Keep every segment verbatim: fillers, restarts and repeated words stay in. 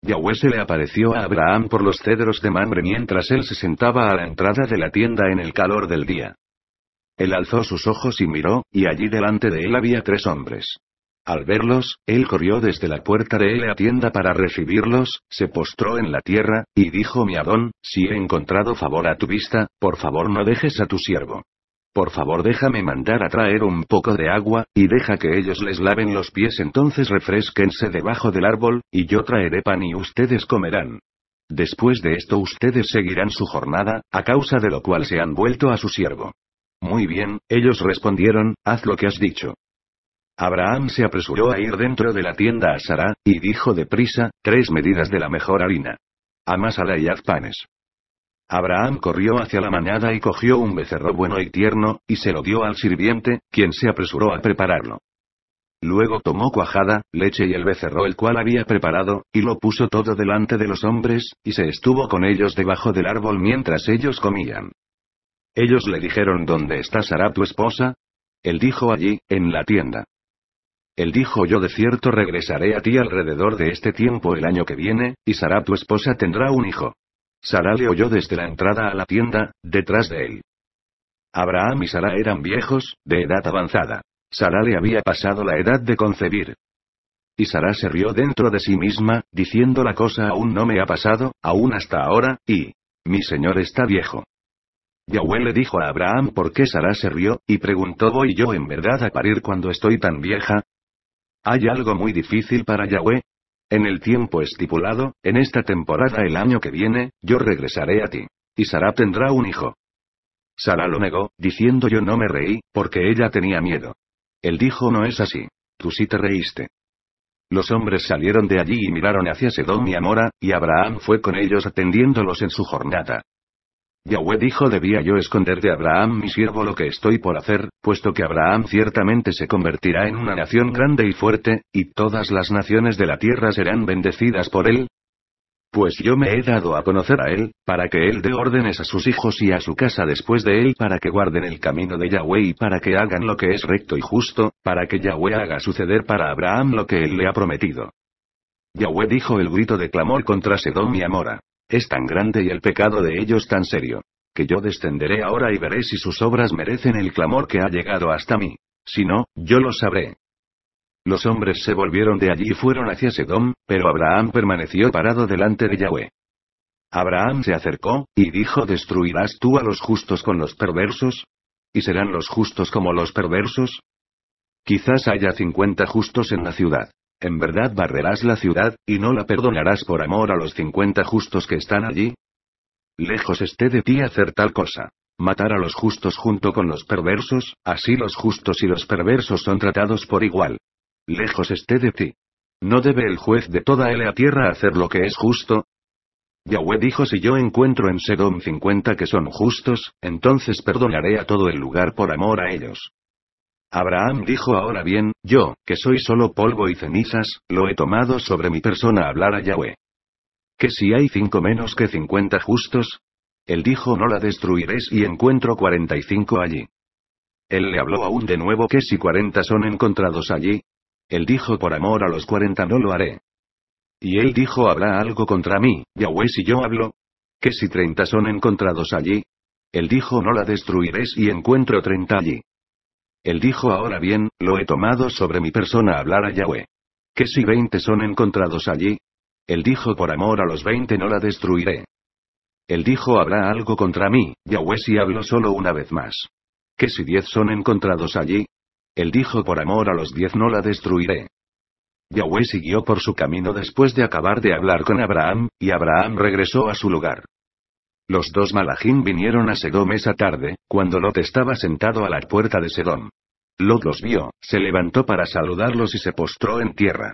Yahweh se le apareció a Abraham por los cedros de Mamre mientras él se sentaba a la entrada de la tienda en el calor del día. Él alzó sus ojos y miró, y allí delante de él había tres hombres. Al verlos, él corrió desde la puerta de la tienda para recibirlos, se postró en la tierra, y dijo: Mi Adón, si he encontrado favor a tu vista, por favor no dejes a tu siervo. Por favor déjame mandar a traer un poco de agua, y deja que ellos les laven los pies, entonces refresquense debajo del árbol, y yo traeré pan y ustedes comerán. Después de esto ustedes seguirán su jornada, a causa de lo cual se han vuelto a su siervo. Muy bien, ellos respondieron: haz lo que has dicho. Abraham se apresuró a ir dentro de la tienda a Sará, y dijo deprisa: tres medidas de la mejor harina. Amásala y haz panes. Abraham corrió hacia la manada y cogió un becerro bueno y tierno, y se lo dio al sirviente, quien se apresuró a prepararlo. Luego tomó cuajada, leche y el becerro el cual había preparado, y lo puso todo delante de los hombres, y se estuvo con ellos debajo del árbol mientras ellos comían. Ellos le dijeron: ¿Dónde está Sará tu esposa? Él dijo: allí, en la tienda. Él dijo: yo de cierto regresaré a ti alrededor de este tiempo el año que viene, y Sará tu esposa tendrá un hijo. Sará le oyó desde la entrada a la tienda, detrás de él. Abraham y Sará eran viejos, de edad avanzada. Sará le había pasado la edad de concebir. Y Sará se rió dentro de sí misma, diciendo: la cosa aún no me ha pasado, aún hasta ahora, y mi señor está viejo. Yahweh le dijo a Abraham por qué Sará se rió, y preguntó: ¿voy yo en verdad a parir cuando estoy tan vieja? ¿Hay algo muy difícil para Yahweh? En el tiempo estipulado, en esta temporada el año que viene, yo regresaré a ti. Y Sará tendrá un hijo. Sará lo negó, diciendo: yo no me reí, porque ella tenía miedo. Él dijo: no es así. Tú sí te reíste. Los hombres salieron de allí y miraron hacia Sedom y Amora, y Abraham fue con ellos atendiéndolos en su jornada. Yahweh dijo: debía yo esconder de Abraham mi siervo lo que estoy por hacer, puesto que Abraham ciertamente se convertirá en una nación grande y fuerte, y todas las naciones de la tierra serán bendecidas por él. Pues yo me he dado a conocer a él, para que él dé órdenes a sus hijos y a su casa después de él, para que guarden el camino de Yahweh y para que hagan lo que es recto y justo, para que Yahweh haga suceder para Abraham lo que él le ha prometido. Yahweh dijo el grito de clamor contra Sedom y Amora. Es tan grande y el pecado de ellos tan serio, que yo descenderé ahora y veré si sus obras merecen el clamor que ha llegado hasta mí. Si no, yo lo sabré. Los hombres se volvieron de allí y fueron hacia Sedom, pero Abraham permaneció parado delante de Yahweh. Abraham se acercó, y dijo: ¿destruirás tú a los justos con los perversos? ¿Y serán los justos como los perversos? Quizás haya cincuenta justos en la ciudad. ¿En verdad barrerás la ciudad, y no la perdonarás por amor a los cincuenta justos que están allí? Lejos esté de ti hacer tal cosa. Matar a los justos junto con los perversos, así los justos y los perversos son tratados por igual. Lejos esté de ti. ¿No debe el juez de toda la tierra hacer lo que es justo? Yahweh dijo: si yo encuentro en Sedom cincuenta que son justos, entonces perdonaré a todo el lugar por amor a ellos. Abraham dijo: ahora bien, yo, que soy solo polvo y cenizas, lo he tomado sobre mi persona hablar a Yahweh. ¿Que si hay cinco menos que cincuenta justos? Él dijo: no la destruiréis y encuentro cuarenta y cinco allí. Él le habló aún de nuevo: ¿que si cuarenta son encontrados allí? Él dijo: por amor a los cuarenta no lo haré. Y él dijo: ¿habrá algo contra mí, Yahweh, si yo hablo? ¿Que si treinta son encontrados allí? Él dijo: no la destruiréis y encuentro treinta allí. Él dijo: ahora bien, lo he tomado sobre mi persona hablar a Yahweh. ¿Que si veinte son encontrados allí? Él dijo: por amor a los veinte no la destruiré. Él dijo: ¿habrá algo contra mí, Yahweh, si hablo solo una vez más? ¿Que si diez son encontrados allí? Él dijo: por amor a los diez no la destruiré. Yahweh siguió por su camino después de acabar de hablar con Abraham, y Abraham regresó a su lugar. Los dos malajim vinieron a Sedom esa tarde, cuando Lot estaba sentado a la puerta de Sedom. Lot los vio, se levantó para saludarlos y se postró en tierra.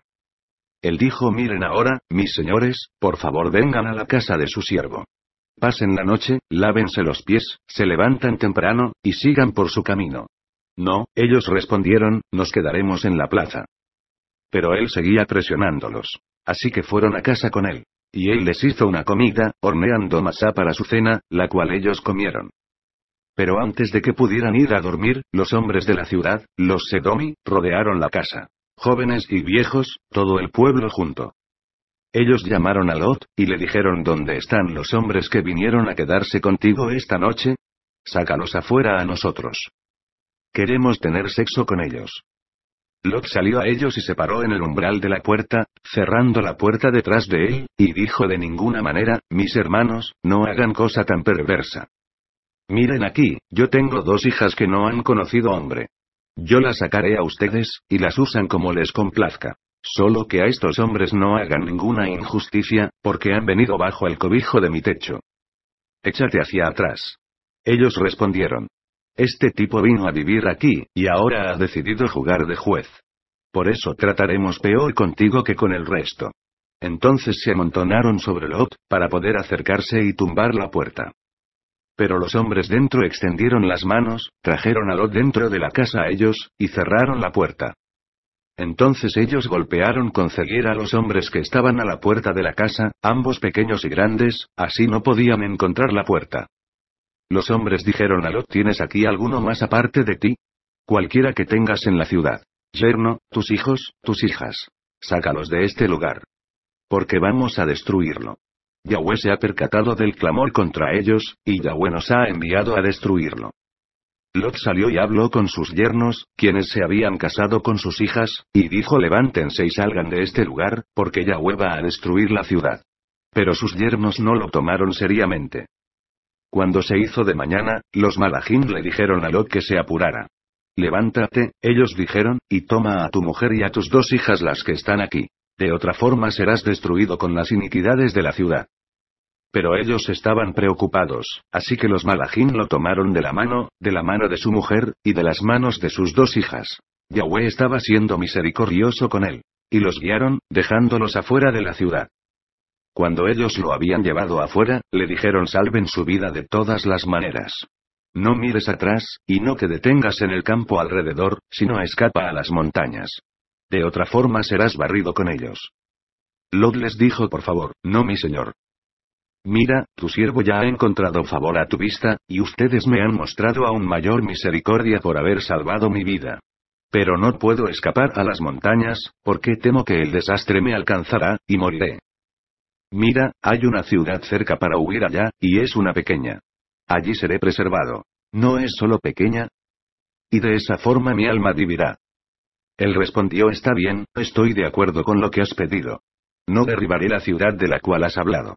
Él dijo: miren ahora, mis señores, por favor vengan a la casa de su siervo. Pasen la noche, lávense los pies, se levantan temprano, y sigan por su camino. No, ellos respondieron: nos quedaremos en la plaza. Pero él seguía presionándolos. Así que fueron a casa con él. Y él les hizo una comida, horneando masá para su cena, la cual ellos comieron. Pero antes de que pudieran ir a dormir, los hombres de la ciudad, los Sedomi, rodearon la casa. Jóvenes y viejos, todo el pueblo junto. Ellos llamaron a Lot, y le dijeron: ¿Dónde están los hombres que vinieron a quedarse contigo esta noche? Sácalos afuera a nosotros. Queremos tener sexo con ellos. Lot salió a ellos y se paró en el umbral de la puerta, cerrando la puerta detrás de él, y dijo: de ninguna manera, mis hermanos, no hagan cosa tan perversa. Miren aquí, yo tengo dos hijas que no han conocido hombre. Yo las sacaré a ustedes, y las usan como les complazca. Solo que a estos hombres no hagan ninguna injusticia, porque han venido bajo el cobijo de mi techo. Échate hacia atrás. Ellos respondieron: este tipo vino a vivir aquí, y ahora ha decidido jugar de juez. Por eso trataremos peor contigo que con el resto. Entonces se amontonaron sobre Lot, para poder acercarse y tumbar la puerta. Pero los hombres dentro extendieron las manos, trajeron a Lot dentro de la casa a ellos, y cerraron la puerta. Entonces ellos golpearon con ceguera a los hombres que estaban a la puerta de la casa, ambos pequeños y grandes, así no podían encontrar la puerta. Los hombres dijeron a Lot: ¿tienes aquí alguno más aparte de ti? Cualquiera que tengas en la ciudad. Yerno, tus hijos, tus hijas. Sácalos de este lugar. Porque vamos a destruirlo. Yahweh se ha percatado del clamor contra ellos, y Yahweh nos ha enviado a destruirlo. Lot salió y habló con sus yernos, quienes se habían casado con sus hijas, y dijo: levántense y salgan de este lugar, porque Yahweh va a destruir la ciudad. Pero sus yernos no lo tomaron seriamente. Cuando se hizo de mañana, los malajim le dijeron a Lot que se apurara. Levántate, ellos dijeron, y toma a tu mujer y a tus dos hijas las que están aquí. De otra forma serás destruido con las iniquidades de la ciudad. Pero ellos estaban preocupados, así que los malajim lo tomaron de la mano, de la mano de su mujer, y de las manos de sus dos hijas. Yahweh estaba siendo misericordioso con él. Y los guiaron, dejándolos afuera de la ciudad. Cuando ellos lo habían llevado afuera, le dijeron: salven su vida de todas las maneras. No mires atrás, y no te detengas en el campo alrededor, sino escapa a las montañas. De otra forma serás barrido con ellos. Lot les dijo: por favor, no, mi señor. Mira, tu siervo ya ha encontrado favor a tu vista, y ustedes me han mostrado aún mayor misericordia por haber salvado mi vida. Pero no puedo escapar a las montañas, porque temo que el desastre me alcanzará, y moriré. Mira, hay una ciudad cerca para huir allá, y es una pequeña. Allí seré preservado. ¿No es solo pequeña? Y de esa forma mi alma vivirá. Él respondió: está bien, estoy de acuerdo con lo que has pedido. No derribaré la ciudad de la cual has hablado.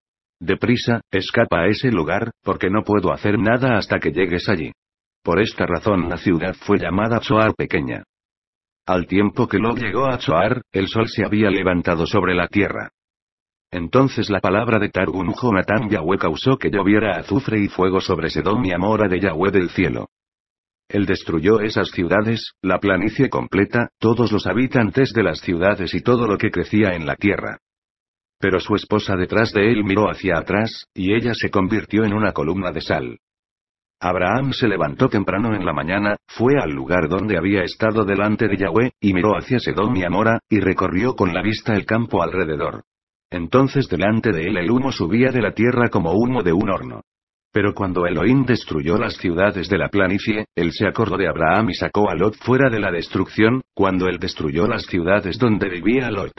Deprisa, escapa a ese lugar, porque no puedo hacer nada hasta que llegues allí. Por esta razón la ciudad fue llamada Zoar pequeña. Al tiempo que Lot llegó a Zoar, el sol se había levantado sobre la tierra. Entonces la palabra de Targum Jonatán Yahweh causó que lloviera azufre y fuego sobre Sedom y Amora de Yahweh del cielo. Él destruyó esas ciudades, la planicie completa, todos los habitantes de las ciudades y todo lo que crecía en la tierra. Pero su esposa detrás de él miró hacia atrás, y ella se convirtió en una columna de sal. Abraham se levantó temprano en la mañana, fue al lugar donde había estado delante de Yahweh, y miró hacia Sedom y Amora, y recorrió con la vista el campo alrededor. Entonces delante de él el humo subía de la tierra como humo de un horno. Pero cuando Elohim destruyó las ciudades de la planicie, él se acordó de Abraham y sacó a Lot fuera de la destrucción, cuando él destruyó las ciudades donde vivía Lot.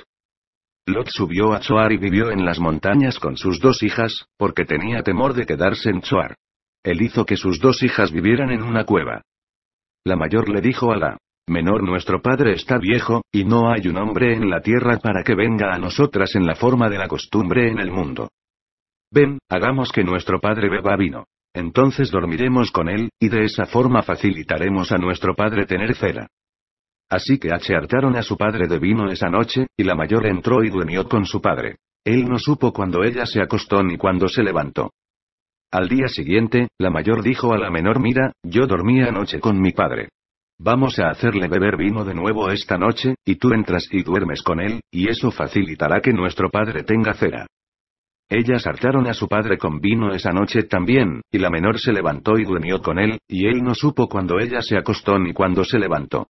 Lot subió a Zoar y vivió en las montañas con sus dos hijas, porque tenía temor de quedarse en Zoar. Él hizo que sus dos hijas vivieran en una cueva. La mayor le dijo a la menor: nuestro padre está viejo, y no hay un hombre en la tierra para que venga a nosotras en la forma de la costumbre en el mundo. Ven, hagamos que nuestro padre beba vino. Entonces dormiremos con él, y de esa forma facilitaremos a nuestro padre tener cera. Así que achartaron a su padre de vino esa noche, y la mayor entró y durmió con su padre. Él no supo cuando ella se acostó ni cuando se levantó. Al día siguiente, la mayor dijo a la menor: mira, yo dormí anoche con mi padre. Vamos a hacerle beber vino de nuevo esta noche, y tú entras y duermes con él, y eso facilitará que nuestro padre tenga cera. Ellas hartaron a su padre con vino esa noche también, y la menor se levantó y durmió con él, y él no supo cuando ella se acostó ni cuando se levantó.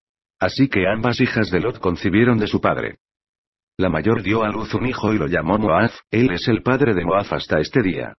Así que ambas hijas de Lot concibieron de su padre. La mayor dio a luz un hijo y lo llamó Moab, él es el padre de Moab hasta este día.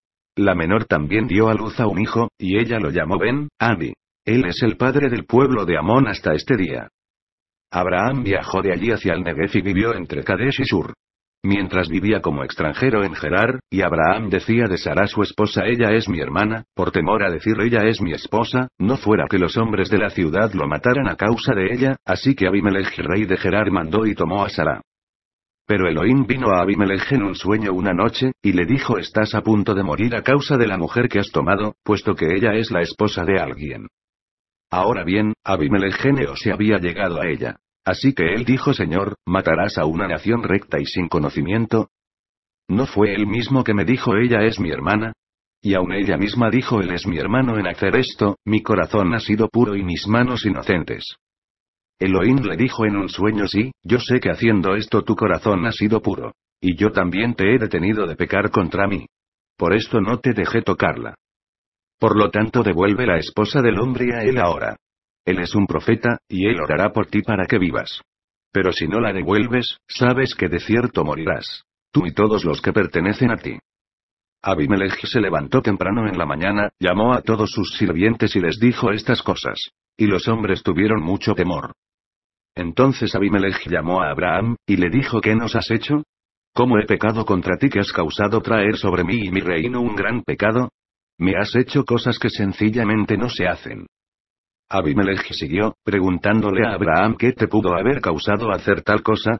La menor también dio a luz a un hijo, y ella lo llamó Ben-Ami. Él es el padre del pueblo de Amón hasta este día. Abraham viajó de allí hacia el Negev y vivió entre Kadesh y Shur. Mientras vivía como extranjero en Gerar, y Abraham decía de Sara su esposa ella es mi hermana, por temor a decir ella es mi esposa, no fuera que los hombres de la ciudad lo mataran a causa de ella, así que Abimelech rey de Gerar mandó y tomó a Sara. Pero Elohim vino a Abimelech en un sueño una noche, y le dijo estás a punto de morir a causa de la mujer que has tomado, puesto que ella es la esposa de alguien. Ahora bien, Abimelech geneo se había llegado a ella. Así que él dijo Señor, ¿matarás a una nación recta y sin conocimiento? ¿No fue él mismo que me dijo ella es mi hermana? Y aun ella misma dijo él es mi hermano en hacer esto, mi corazón ha sido puro y mis manos inocentes. Elohim le dijo en un sueño sí, yo sé que haciendo esto tu corazón ha sido puro. Y yo también te he detenido de pecar contra mí. Por esto no te dejé tocarla. Por lo tanto devuelve la esposa del hombre a él ahora. Él es un profeta, y él orará por ti para que vivas. Pero si no la devuelves, sabes que de cierto morirás. Tú y todos los que pertenecen a ti. Abimelech se levantó temprano en la mañana, llamó a todos sus sirvientes y les dijo estas cosas. Y los hombres tuvieron mucho temor. Entonces Abimelech llamó a Abraham, y le dijo ¿qué nos has hecho? ¿Cómo he pecado contra ti que has causado traer sobre mí y mi reino un gran pecado? Me has hecho cosas que sencillamente no se hacen. Abimelech siguió, preguntándole a Abraham ¿qué te pudo haber causado hacer tal cosa?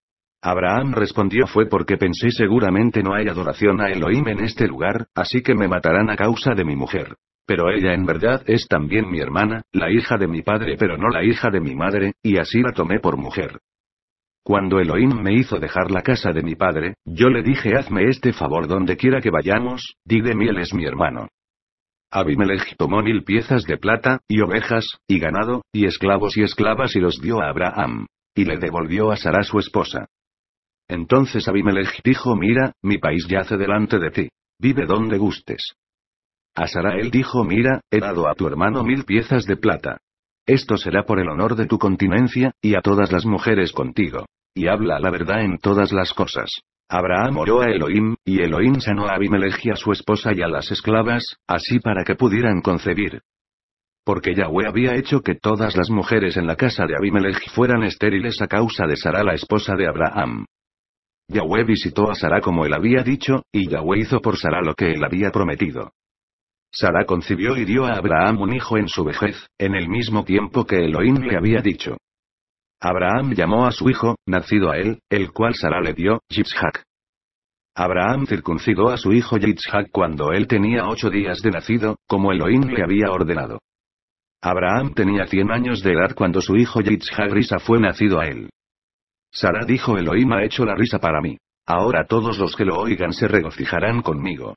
Abraham respondió fue porque pensé seguramente no hay adoración a Elohim en este lugar, así que me matarán a causa de mi mujer. Pero ella en verdad es también mi hermana, la hija de mi padre pero no la hija de mi madre, y así la tomé por mujer. Cuando Elohim me hizo dejar la casa de mi padre, yo le dije hazme este favor donde quiera que vayamos, di de mí él es mi hermano. Abimelech tomó mil piezas de plata, y ovejas, y ganado, y esclavos y esclavas y los dio a Abraham. Y le devolvió a Sara su esposa. Entonces Abimelech dijo mira, mi país yace delante de ti. Vive donde gustes. A Sara él dijo mira, he dado a tu hermano mil piezas de plata. Esto será por el honor de tu continencia, y a todas las mujeres contigo. Y habla la verdad en todas las cosas. Abraham oró a Elohim, y Elohim sanó a Abimelech y a su esposa y a las esclavas, así para que pudieran concebir. Porque Yahweh había hecho que todas las mujeres en la casa de Abimelech fueran estériles a causa de Sara la esposa de Abraham. Yahweh visitó a Sara como él había dicho, y Yahweh hizo por Sara lo que él había prometido. Sara concibió y dio a Abraham un hijo en su vejez, en el mismo tiempo que Elohim le había dicho. Abraham llamó a su hijo, nacido a él, el cual Sara le dio, Yitzhak. Abraham circuncidó a su hijo Yitzhak cuando él tenía ocho días de nacido, como Elohim le había ordenado. Abraham tenía cien años de edad cuando su hijo Yitzhak risa fue nacido a él. Sara dijo Elohim ha hecho la risa para mí. Ahora todos los que lo oigan se regocijarán conmigo.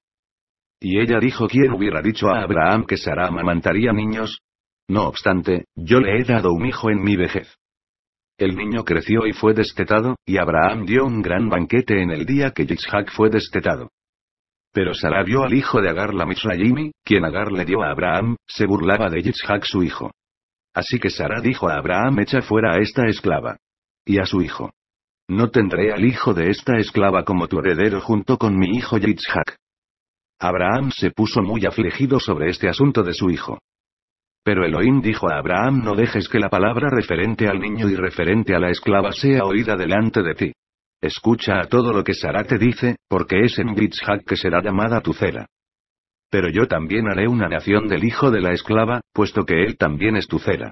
Y ella dijo ¿quién hubiera dicho a Abraham que Sara amamantaría niños? No obstante, yo le he dado un hijo en mi vejez. El niño creció y fue destetado, y Abraham dio un gran banquete en el día que Yitzhak fue destetado. Pero Sara vio al hijo de Agar la Misraimi, quien Agar le dio a Abraham, se burlaba de Yitzhak su hijo. Así que Sara dijo a Abraham echa fuera a esta esclava. Y a su hijo. No tendré al hijo de esta esclava como tu heredero junto con mi hijo Yitzhak. Abraham se puso muy afligido sobre este asunto de su hijo. Pero Elohim dijo a Abraham no dejes que la palabra referente al niño y referente a la esclava sea oída delante de ti. Escucha a todo lo que Sara te dice, porque es en Yitzhak que será llamada tu cera. Pero yo también haré una nación del hijo de la esclava, puesto que él también es tu cera.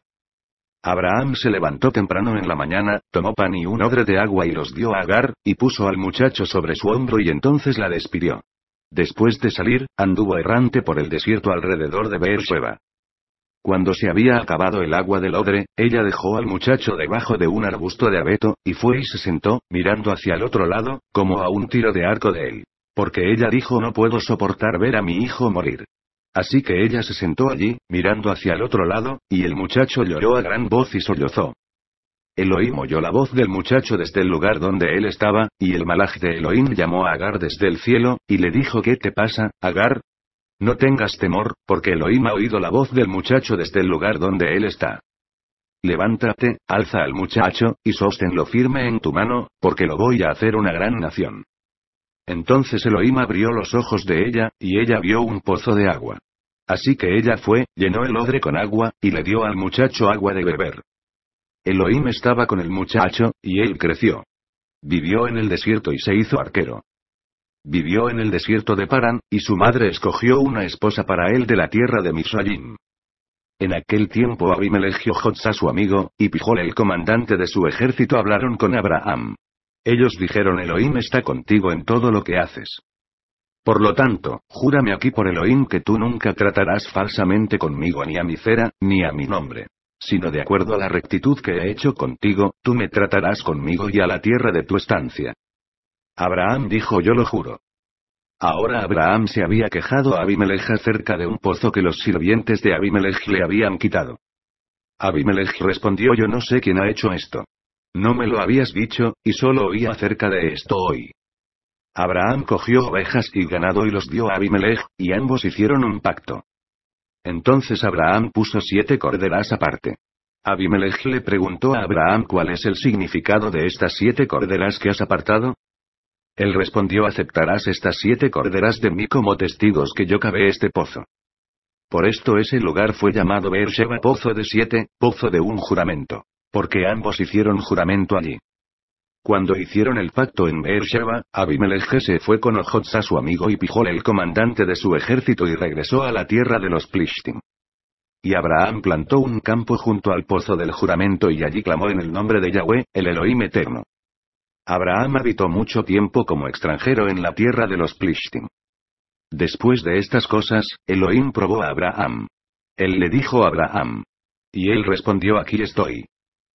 Abraham se levantó temprano en la mañana, tomó pan y un odre de agua y los dio a Agar, y puso al muchacho sobre su hombro y entonces la despidió. Después de salir, anduvo errante por el desierto alrededor de Beersheba. Cuando se había acabado el agua del odre, ella dejó al muchacho debajo de un arbusto de abeto, y fue y se sentó, mirando hacia el otro lado, como a un tiro de arco de él. Porque ella dijo no puedo soportar ver a mi hijo morir. Así que ella se sentó allí, mirando hacia el otro lado, y el muchacho lloró a gran voz y sollozó. Elohim oyó la voz del muchacho desde el lugar donde él estaba, y el malaj de Elohim llamó a Agar desde el cielo, y le dijo ¿qué te pasa, Agar? No tengas temor, porque Elohim ha oído la voz del muchacho desde el lugar donde él está. Levántate, alza al muchacho, y sosténlo firme en tu mano, porque lo voy a hacer una gran nación. Entonces Elohim abrió los ojos de ella, y ella vio un pozo de agua. Así que ella fue, llenó el odre con agua, y le dio al muchacho agua de beber. Elohim estaba con el muchacho, y él creció. Vivió en el desierto y se hizo arquero. Vivió en el desierto de Parán, y su madre escogió una esposa para él de la tierra de Misraim. En aquel tiempo Abimelech y Jotzá su amigo, y Pijol el comandante de su ejército hablaron con Abraham. Ellos dijeron: Elohim está contigo en todo lo que haces. Por lo tanto, júrame aquí por Elohim que tú nunca tratarás falsamente conmigo ni a mi cera, ni a mi nombre. Sino de acuerdo a la rectitud que he hecho contigo, tú me tratarás conmigo y a la tierra de tu estancia. Abraham dijo: yo lo juro. Ahora Abraham se había quejado a Abimelech acerca de un pozo que los sirvientes de Abimelech le habían quitado. Abimelech respondió: yo no sé quién ha hecho esto. No me lo habías dicho, y solo oí acerca de esto hoy. Abraham cogió ovejas y ganado y los dio a Abimelech, y ambos hicieron un pacto. Entonces Abraham puso siete corderas aparte. Abimelech le preguntó a Abraham: ¿cuál es el significado de estas siete corderas que has apartado? Él respondió: aceptarás estas siete corderas de mí como testigos que yo cavé este pozo. Por esto ese lugar fue llamado Beersheba, pozo de siete, pozo de un juramento. Porque ambos hicieron juramento allí. Cuando hicieron el pacto en Beersheba, Abimelech se fue con Jotzá su amigo y Pijol el comandante de su ejército y regresó a la tierra de los Plishtim. Y Abraham plantó un campo junto al pozo del juramento y allí clamó en el nombre de Yahweh, el Elohim eterno. Abraham habitó mucho tiempo como extranjero en la tierra de los Plishtim. Después de estas cosas, Elohim probó a Abraham. Él le dijo a Abraham. Y él respondió: aquí estoy.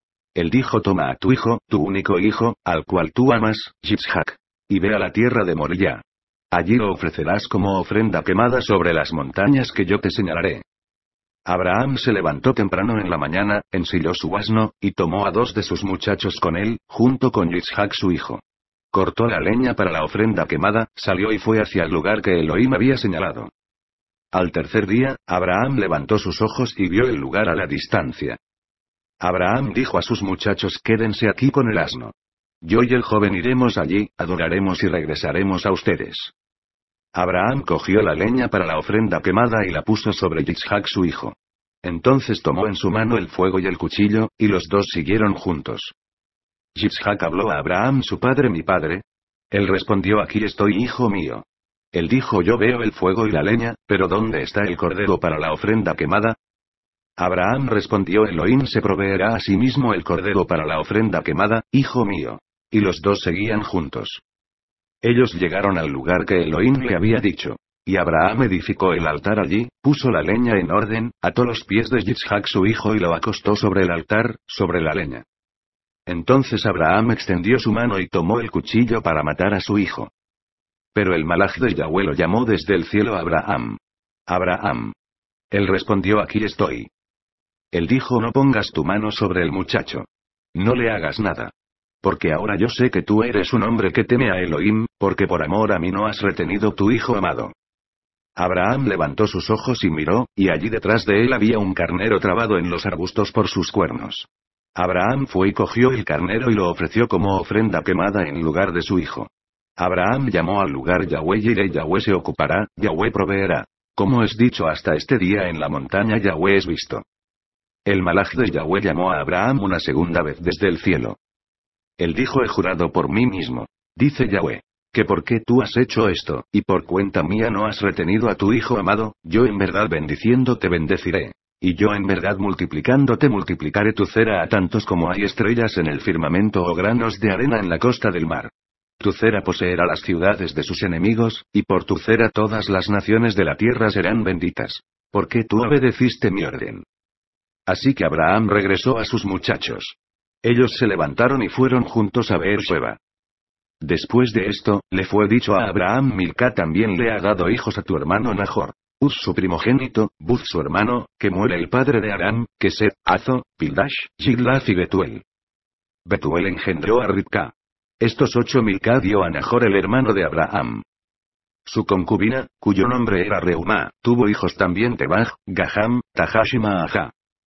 Él dijo: toma a tu hijo, tu único hijo, al cual tú amas, Yitzhak, y ve a la tierra de Moriah. Allí lo ofrecerás como ofrenda quemada sobre las montañas que yo te señalaré. Abraham se levantó temprano en la mañana, ensilló su asno, y tomó a dos de sus muchachos con él, junto con Yitzhak su hijo. Cortó la leña para la ofrenda quemada, salió y fue hacia el lugar que Elohim había señalado. Al tercer día, Abraham levantó sus ojos y vio el lugar a la distancia. Abraham dijo a sus muchachos: quédense aquí con el asno. Yo y el joven iremos allí, adoraremos y regresaremos a ustedes. Abraham cogió la leña para la ofrenda quemada y la puso sobre Yitzhak su hijo. Entonces tomó en su mano el fuego y el cuchillo, y los dos siguieron juntos. Yitzhak habló a Abraham: su padre, mi padre. Él respondió: aquí estoy, hijo mío. Él dijo: yo veo el fuego y la leña, pero ¿dónde está el cordero para la ofrenda quemada? Abraham respondió: Elohim se proveerá a sí mismo el cordero para la ofrenda quemada, hijo mío. Y los dos seguían juntos. Ellos llegaron al lugar que Elohim le había dicho. Y Abraham edificó el altar allí, puso la leña en orden, ató los pies de Yitzhak su hijo y lo acostó sobre el altar, sobre la leña. Entonces Abraham extendió su mano y tomó el cuchillo para matar a su hijo. Pero el malaj de Yahweh lo llamó desde el cielo a Abraham. Abraham. Él respondió: aquí estoy. Él dijo: no pongas tu mano sobre el muchacho. No le hagas nada. Porque ahora yo sé que tú eres un hombre que teme a Elohim, porque por amor a mí no has retenido tu hijo amado. Abraham levantó sus ojos y miró, y allí detrás de él había un carnero trabado en los arbustos por sus cuernos. Abraham fue y cogió el carnero y lo ofreció como ofrenda quemada en lugar de su hijo. Abraham llamó al lugar Yahweh y de Yahweh se ocupará, Yahweh proveerá. Como es dicho hasta este día en la montaña Yahweh es visto. El malaj de Yahweh llamó a Abraham una segunda vez desde el cielo. Él dijo: he jurado por mí mismo, dice Yahweh, que porque tú has hecho esto, y por cuenta mía no has retenido a tu hijo amado, yo en verdad bendiciendo te bendeciré. Y yo en verdad multiplicándote multiplicaré tu cera a tantos como hay estrellas en el firmamento o granos de arena en la costa del mar. Tu cera poseerá las ciudades de sus enemigos, y por tu cera todas las naciones de la tierra serán benditas. Porque tú obedeciste mi orden. Así que Abraham regresó a sus muchachos. Ellos se levantaron y fueron juntos a Beersheba. Después de esto, le fue dicho a Abraham: Milca también le ha dado hijos a tu hermano Nahor. Uz su primogénito, Buz su hermano, que muere el padre de Aram, Kesed, Azo, Pildash, Jidlaf y Betuel. Betuel engendró a Ribca. Estos ocho Milca dio a Nahor el hermano de Abraham. Su concubina, cuyo nombre era Reumá, tuvo hijos también Tebaj, Gaham, Tahash y Maahá.